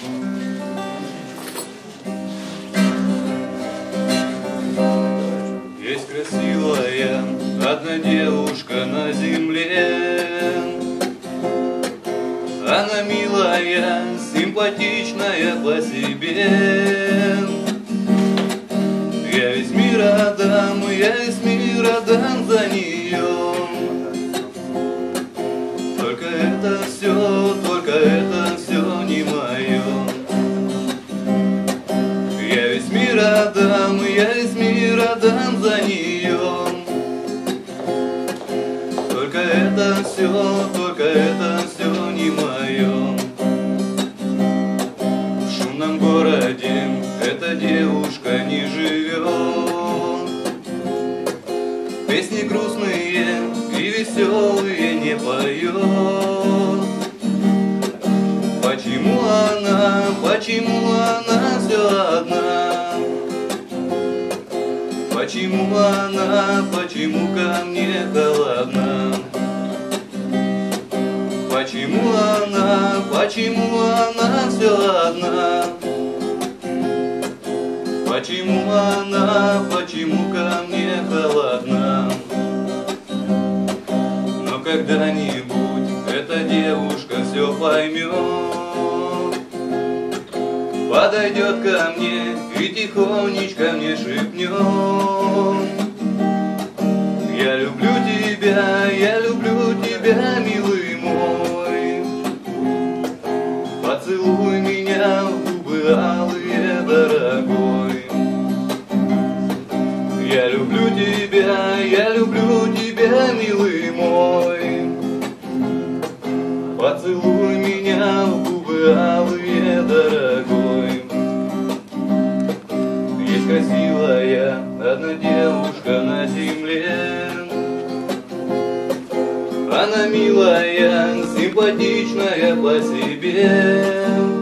Есть красивая одна девушка на земле. Она милая, симпатичная по себе. Я весь мир отдам за нее. Только это все не мое. Я весь мир отдам за нее. Только это все не мое. В шумном городе эта девушка не живет. Песни грустные и веселые не поет. Почему она все одна? Почему ко мне холодна? Почему она все одна? Почему ко мне холодна? Но когда-нибудь эта девушка все поймет, подойдет ко мне и тихонечко мне шепнет: я люблю тебя, милый мой. Поцелуй меня в губы алые, дорогой. Я люблю тебя, милый мой. Поцелуй меня в губы алые, дорогой. Есть красивая одна девушка на земле. Она милая, симпатичная по себе.